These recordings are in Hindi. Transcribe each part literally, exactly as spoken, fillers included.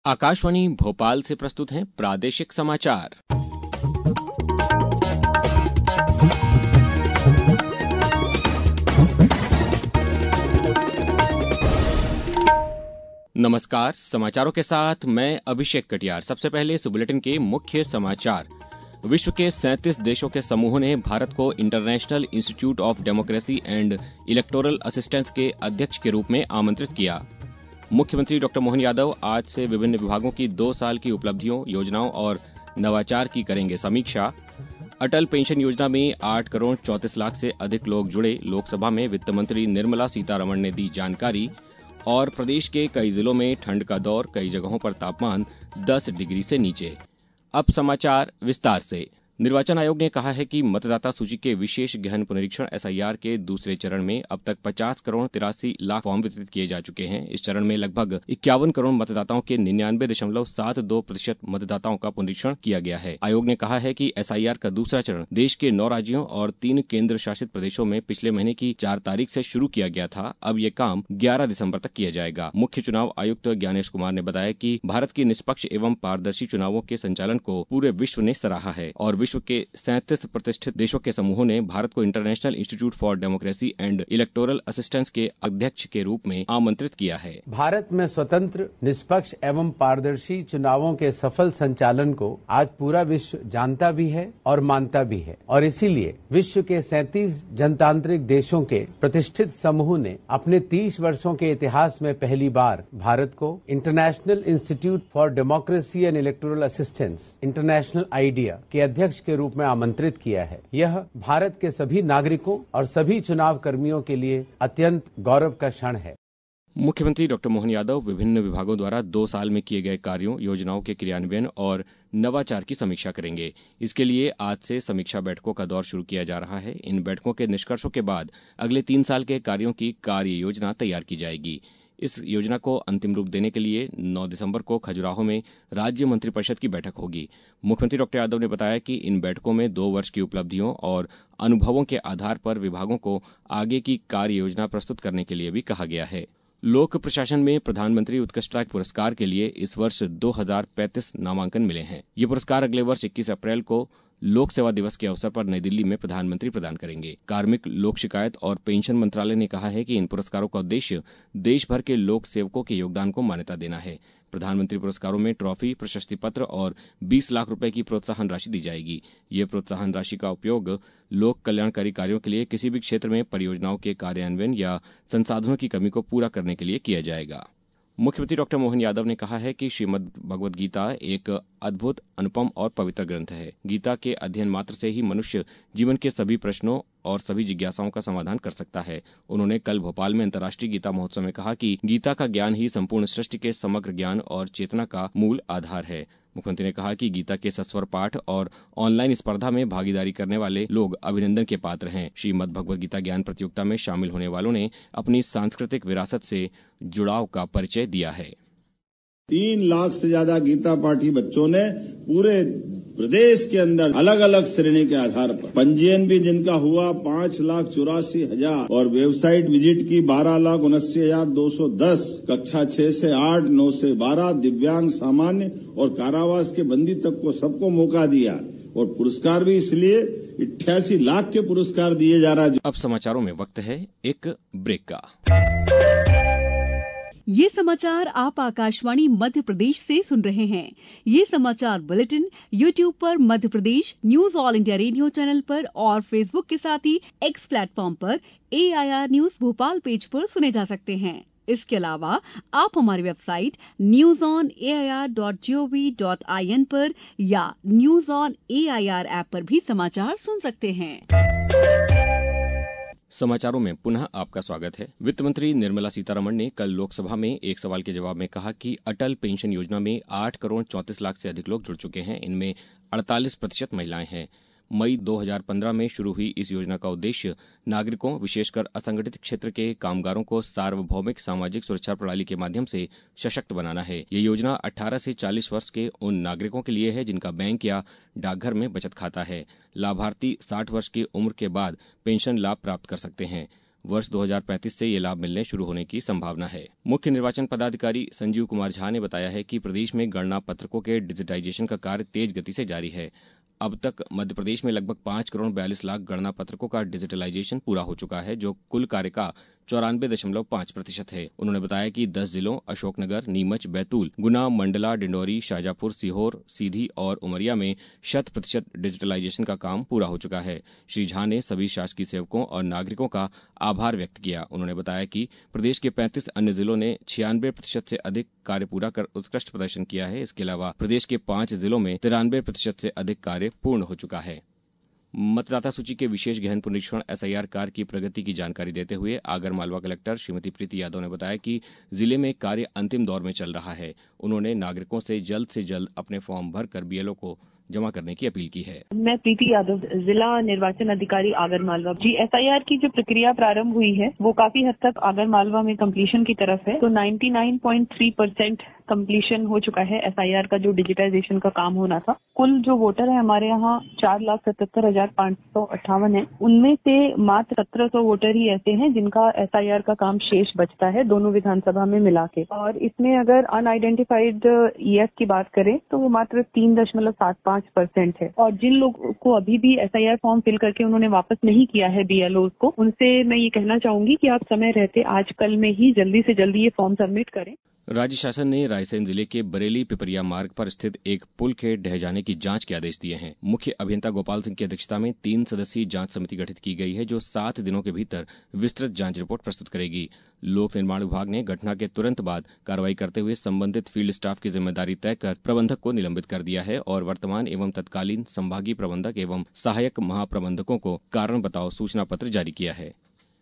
आकाशवाणी भोपाल से प्रस्तुत हैं प्रादेशिक समाचार। नमस्कार, समाचारों के साथ मैं अभिषेक कटियार। सबसे पहले इस बुलेटिन के मुख्य समाचार। विश्व के सैंतीस देशों के समूह ने भारत को International Institute of Democracy and Electoral Assistance के अध्यक्ष के रूप में आमंत्रित किया। मुख्यमंत्री डॉक्टर मोहन यादव आज से विभिन्न विभागों की दो साल की उपलब्धियों, योजनाओं और नवाचार की करेंगे समीक्षा। अटल पेंशन योजना में आठ करोड़ चौंतीस लाख से अधिक लोग जुड़े, लोकसभा में वित्त मंत्री निर्मला सीतारमण ने दी जानकारी। और प्रदेश के कई जिलों में ठंड का दौर, कई जगहों पर तापमान दस डिग्री से नीचे। अब समाचार विस्तार से। निर्वाचन आयोग ने कहा है कि मतदाता सूची के विशेष गहन पुनरीक्षण एस आई आर के दूसरे चरण में अब तक पचास करोड़ तिरासी लाख फॉर्म वितरित किए जा चुके हैं। इस चरण में लगभग इक्यावन करोड़ मतदाताओं के निन्यानवे दशमलव सात दो प्रतिशत मतदाताओं का पुनरीक्षण किया गया है। आयोग ने कहा है कि एस आई आर का दूसरा चरण देश के नौ राज्यों और तीन केंद्र शासित प्रदेशों में पिछले महीने की चार तारीख से शुरू किया गया था। अब ये काम ग्यारह दिसंबर तक किया जाएगा। मुख्य चुनाव आयुक्त ज्ञानेश कुमार ने बताया कि भारत की निष्पक्ष एवं पारदर्शी चुनावों के संचालन को पूरे विश्व ने सराहा है और विश्व के सैंतीस प्रतिष्ठित देशों के समूह ने भारत को International Institute for Democracy and Electoral Assistance के अध्यक्ष के रूप में आमंत्रित किया है। भारत में स्वतंत्र, निष्पक्ष एवं पारदर्शी चुनावों के सफल संचालन को आज पूरा विश्व जानता भी है और मानता भी है और इसीलिए विश्व के सैंतीस जनतांत्रिक देशों के प्रतिष्ठित समूह ने अपने तीस वर्षों के इतिहास में पहली बार भारत को International Institute for Democracy and Electoral Assistance International IDEA के अध्यक्ष के रूप में आमंत्रित किया है। यह भारत के सभी नागरिकों और सभी चुनाव कर्मियों के लिए अत्यंत गौरव का क्षण है। मुख्यमंत्री डॉक्टर मोहन यादव विभिन्न विभागों द्वारा दो साल में किए गए कार्यों, योजनाओं के क्रियान्वयन और नवाचार की समीक्षा करेंगे। इसके लिए आज से समीक्षा बैठकों का दौर शुरू किया जा रहा है। इन बैठकों के निष्कर्षों के बाद अगले तीन साल के कार्यों की कार्य योजना तैयार की जाएगी। इस योजना को अंतिम रूप देने के लिए नौ दिसंबर को खजुराहो में राज्य मंत्रिपरिषद की बैठक होगी। मुख्यमंत्री डॉक्टर यादव ने बताया कि इन बैठकों में दो वर्ष की उपलब्धियों और अनुभवों के आधार पर विभागों को आगे की कार्य योजना प्रस्तुत करने के लिए भी कहा गया है। लोक प्रशासन में प्रधानमंत्री उत्कृष्टता पुरस्कार के लिए इस वर्ष दो हजार पैंतीस नामांकन मिले हैं। ये पुरस्कार अगले वर्ष इक्कीस अप्रैल को लोक सेवा दिवस के अवसर पर नई दिल्ली में प्रधानमंत्री प्रदान करेंगे। कार्मिक, लोक शिकायत और पेंशन मंत्रालय ने कहा है कि इन पुरस्कारों का उद्देश्य देश भर के लोक सेवकों के योगदान को मान्यता देना है। प्रधानमंत्री पुरस्कारों में ट्रॉफी, प्रशस्ति पत्र और बीस लाख रुपए की प्रोत्साहन राशि दी जाएगी। ये प्रोत्साहन राशि का उपयोग लोक कल्याणकारी कार्यों के लिए, किसी भी क्षेत्र में परियोजनाओं के कार्यान्वयन या संसाधनों की कमी को पूरा करने के लिए किया जाएगा। मुख्यमंत्री डॉक्टर मोहन यादव ने कहा है कि श्रीमद् भगवद गीता एक अद्भुत, अनुपम और पवित्र ग्रंथ है। गीता के अध्ययन मात्र से ही मनुष्य जीवन के सभी प्रश्नों और सभी जिज्ञासाओं का समाधान कर सकता है। उन्होंने कल भोपाल में अंतर्राष्ट्रीय गीता महोत्सव में कहा कि गीता का ज्ञान ही संपूर्ण सृष्टि के समग्र ज्ञान और चेतना का मूल आधार है। मुख्यमंत्री ने कहा कि गीता के सस्वर पाठ और ऑनलाइन स्पर्धा में भागीदारी करने वाले लोग अभिनंदन के पात्र हैं। श्रीमद् भगवद गीता ज्ञान प्रतियोगिता में शामिल होने वालों ने अपनी सांस्कृतिक विरासत से जुड़ाव का परिचय दिया है। तीन लाख से ज्यादा गीता पाठी बच्चों ने पूरे प्रदेश के अंदर अलग अलग श्रेणी के आधार पर पंजीयन भी जिनका हुआ पांच लाख चौरासी हजार और वेबसाइट विजिट की बारह लाख उन्यासी हजार दो सौ दस, कक्षा छह से आठ, नौ से बारह, दिव्यांग, सामान्य और कारावास के बंदी तक को सबको मौका दिया और पुरस्कार भी इसलिए अट्ठासी लाख के पुरस्कार दिए जा रहा है। अब समाचारों में वक्त है एक ब्रेक का। ये समाचार आप आकाशवाणी मध्य प्रदेश से सुन रहे हैं। ये समाचार बुलेटिन यूट्यूब पर Madhya Pradesh news All India Radio channel पर और फेसबुक के साथ ही एक्स प्लेटफॉर्म पर A I R news Bhopal page पर सुने जा सकते हैं। इसके अलावा आप हमारी website news on A I R dot G O V dot I N पर या news on A I R app पर भी समाचार सुन सकते हैं। समाचारों में पुनः आपका स्वागत है। वित्त मंत्री निर्मला सीतारमण ने कल लोकसभा में एक सवाल के जवाब में कहा कि अटल पेंशन योजना में आठ करोड़ चौंतीस लाख से अधिक लोग जुड़ चुके हैं। इनमें अड़तालीस प्रतिशत महिलाएं हैं। मई दो हज़ार पंद्रह में शुरू हुई इस योजना का उद्देश्य नागरिकों, विशेषकर असंगठित क्षेत्र के कामगारों को सार्वभौमिक सामाजिक सुरक्षा प्रणाली के माध्यम से सशक्त बनाना है। ये योजना अठारह से चालीस वर्ष के उन नागरिकों के लिए है जिनका बैंक या डाकघर में बचत खाता है। लाभार्थी साठ वर्ष की उम्र के बाद पेंशन लाभ प्राप्त कर सकते हैं। वर्ष दो हज़ार पैंतीस से ये लाभ मिलने शुरू होने की संभावना है। मुख्य निर्वाचन पदाधिकारी संजीव कुमार झा ने बताया है कि प्रदेश में गणना पत्रकों के डिजिटाइजेशन का कार्य तेज गति से जारी है। अब तक मध्य प्रदेश में लगभग पांच करोड़ बयालीस लाख गणना पत्रकों का डिजिटलाइजेशन पूरा हो चुका है, जो कुल कार्य का चौरानवे दशमलव पांच प्रतिशत है। उन्होंने बताया कि दस जिलों अशोकनगर, नीमच, बैतूल, गुना, मंडला, डिंडौरी, शाजापुर, सीहोर, सीधी और उमरिया में शत प्रतिशत डिजिटलाइजेशन का काम पूरा हो चुका है। श्री झा ने सभी शासकीय सेवकों और नागरिकों का आभार व्यक्त किया। उन्होंने बताया कि प्रदेश के पैंतीस अन्य जिलों ने छियानवे प्रतिशत से अधिक कार्य पूरा कर उत्कृष्ट प्रदर्शन किया है। इसके अलावा प्रदेश के पांच जिलों में तिरानवे प्रतिशत से अधिक कार्य पूर्ण हो चुका है। मतदाता सूची के विशेष गहन पुनरीक्षण एसआईआर कार्य की प्रगति की जानकारी देते हुए आगर मालवा कलेक्टर श्रीमती प्रीति यादव ने बताया कि जिले में कार्य अंतिम दौर में चल रहा है। उन्होंने नागरिकों से जल्द से जल्द अपने फॉर्म भरकर बीएलओ को जमा करने की अपील की है। मैं प्रीति यादव, जिला निर्वाचन अधिकारी आगर मालवा। जी, एसआईआर की जो प्रक्रिया प्रारंभ हुई है वो काफी हद तक आगर मालवा में कंप्लीशन की तरफ है। तो निन्यानवे पॉइंट तीन परसेंट कंप्लीशन हो चुका है एसआईआर का जो डिजिटाइजेशन का काम होना था। कुल जो वोटर है हमारे यहाँ चार लाख सतहत्तर हजार पाँच सौ अट्ठावन है। उनमें से मात्र सत्रह सौ वोटर ही ऐसे हैं जिनका एसआईआर का काम शेष बचता है दोनों विधानसभा में मिला के। और इसमें अगर अनआइडेंटिफाइड ईएफ की बात करें तो वो मात्र तीन दशमलव सात पाँच परसेंट है। और जिन लोगों को अभी भी एसआईआर फॉर्म फिल करके उन्होंने वापस नहीं किया है बीएलओ को, उनसे मैं ये कहना चाहूंगी कि आप समय रहते आज कल में ही जल्दी से जल्दी ये फॉर्म सबमिट करें। राज्य शासन ने रायसेन जिले के बरेली पिपरिया मार्ग पर स्थित एक पुल के ढह जाने की जांच के आदेश दिए हैं। मुख्य अभियंता गोपाल सिंह की अध्यक्षता में तीन सदस्यीय जांच समिति गठित की गई है, जो सात दिनों के भीतर विस्तृत जांच रिपोर्ट प्रस्तुत करेगी। लोक निर्माण विभाग ने घटना के तुरंत बाद कार्रवाई करते हुए संबंधित फील्ड स्टाफ की जिम्मेदारी तय कर प्रबंधक को निलंबित कर दिया है और वर्तमान एवं तत्कालीन संभागीय प्रबंधक एवं सहायक महाप्रबंधकों को कारण बताओ सूचना पत्र जारी किया है।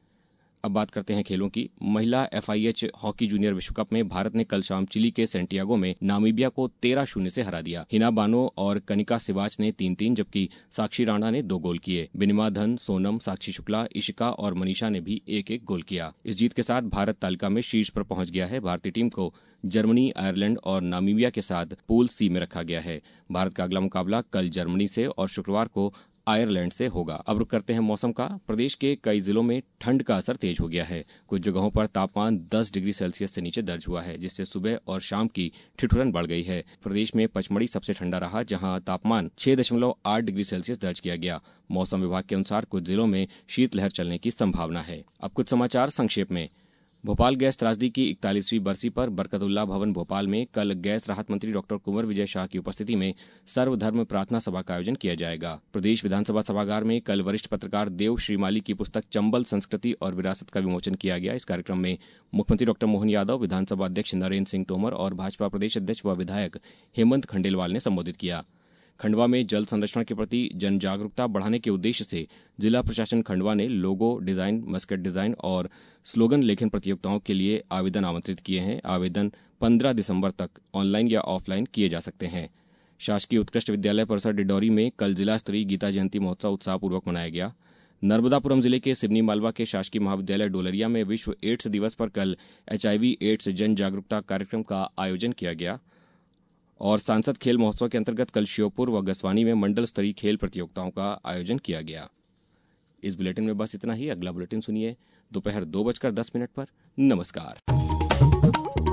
अब बात करते हैं खेलों की। महिला एफआईएच हॉकी जूनियर विश्व कप में भारत ने कल शाम चिली के सेंटियागो में नामीबिया को तेरह शून्य से हरा दिया। हिना बानो और कनिका सिवाच ने तीन तीन जबकि साक्षी राणा ने दो गोल किए। बिनिमा धन, सोनम, साक्षी शुक्ला, इशिका और मनीषा ने भी एक एक गोल किया। इस जीत के साथ भारत तालिका में शीर्ष पर पहुंच गया है। भारतीय टीम को जर्मनी, आयरलैंड और नामीबिया के साथ पूल सी में रखा गया है। भारत का अगला मुकाबला कल जर्मनी से और शुक्रवार को आयरलैंड से होगा। अब रुक करते हैं मौसम का। प्रदेश के कई जिलों में ठंड का असर तेज हो गया है। कुछ जगहों पर तापमान दस डिग्री सेल्सियस से नीचे दर्ज हुआ है, जिससे सुबह और शाम की ठिठुरन बढ़ गई है। प्रदेश में पचमढ़ी सबसे ठंडा रहा, जहां तापमान छह दशमलव आठ डिग्री सेल्सियस दर्ज किया गया। मौसम विभाग के अनुसार कुछ जिलों में शीतलहर चलने की संभावना है। अब कुछ समाचार संक्षेप में। भोपाल गैस त्रासदी की इकतालीसवीं बरसी पर बरकतुल्ला भवन भोपाल में कल गैस राहत मंत्री डॉक्टर कुंवर विजय शाह की उपस्थिति में सर्वधर्म प्रार्थना सभा का आयोजन किया जाएगा। प्रदेश विधानसभा सभागार में कल वरिष्ठ पत्रकार देव श्रीमाली की पुस्तक चंबल संस्कृति और विरासत का विमोचन किया गया। इस कार्यक्रम में मुख्यमंत्री डॉक्टर मोहन यादव, विधानसभा अध्यक्ष नरेंद्र सिंह तोमर और भाजपा प्रदेश अध्यक्ष व विधायक हेमंत खंडेलवाल ने संबोधित किया। खंडवा में जल संरक्षण के प्रति जन जागरूकता बढ़ाने के उद्देश्य से जिला प्रशासन खंडवा ने लोगो डिजाइन, मस्कट डिजाइन और स्लोगन लेखन प्रतियोगिताओं के लिए आवेदन आमंत्रित किए हैं। आवेदन पंद्रह दिसंबर तक ऑनलाइन या ऑफलाइन किए जा सकते हैं। शासकीय उत्कृष्ट विद्यालय परिसर डिडौरी में कल जिला स्तरीय गीता जयंती महोत्सव उत्साहपूर्वक मनाया गया। नर्मदापुरम जिले के सिवनी मालवा के शासकीय महाविद्यालय डोलरिया में विश्व एड्स दिवस पर कल एचआईवी एड्स जन जागरूकता कार्यक्रम का आयोजन किया गया। और सांसद खेल महोत्सव के अंतर्गत कल श्योपुर व गसवानी में मंडल स्तरीय खेल प्रतियोगिताओं का आयोजन किया गया। इस बुलेटिन में बस इतना ही। अगला बुलेटिन सुनिए दोपहर दो बजकर दस मिनट पर। नमस्कार।